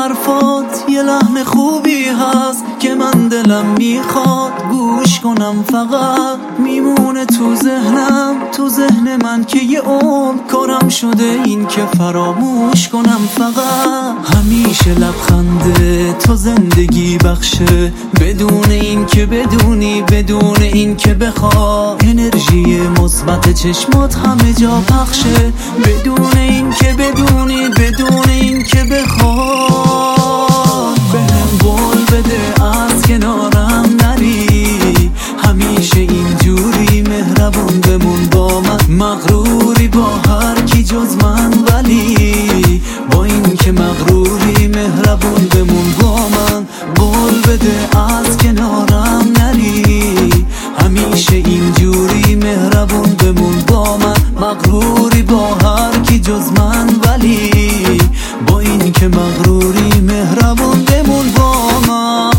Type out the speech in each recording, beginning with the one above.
حرفات یه لحن خوبی هست که من دلم میخواد گوش کنم، فقط میمونه تو ذهنم، تو ذهن من که یه عمر کارم شده این که فراموش کنم. فقط همیشه لبخنده تو زندگی بخشه، بدون این که بدونی، بدون این که بخوای. انرژی مثبت چشمات همه جا پخشه، بدون این که بدونی، بدون این که بخوای. بهم قول بده از کنارم نری، همیشه اینجوری مهربون بمون با من. مغروری با هر کی جز من، ولی با این که مغروری مهربون بمون با من. قول بده از کنارم نری، همیشه اینجوری مهربون بمون با من. مغروری با هر کی جز من، ولی با این که مغروری مهربون بمون با من.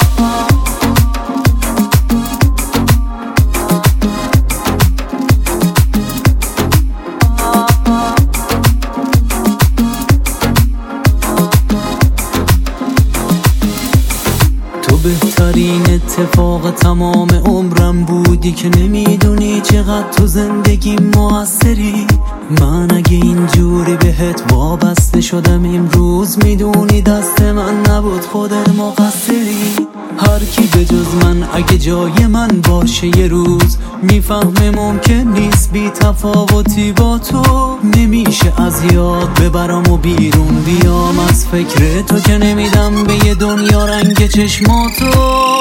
تو بهترین اتفاق تمام عمرم بودی که نمیدونی چقدر تو زندگی موثری. من اگه اینجوری بهت وابسته شدم امروز، میدونی دست من نبود خودت مقصری. هر کی به جز من اگه جای من باشه یه روز، میفهمه ممکن نیست بی تفاوتی با تو. نمیشه از یاد ببرم و بیرون بیام از فکر تو، که نمیدم به یه دنیا رنگ چشماتو.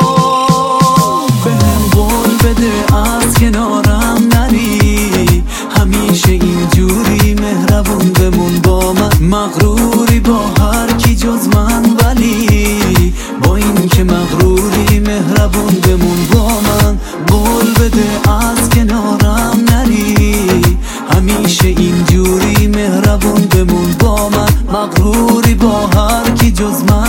بهم قول بده از کنارم نری، همیشه اینجوری مهربون بمون با من. مغروری با هر کی جز من، ولی با این که مغروری مهربون بمون با من. قول بده از کنارم نری، همیشه اینجوری مهربون بمون با من. مغروری با هر کی جز من،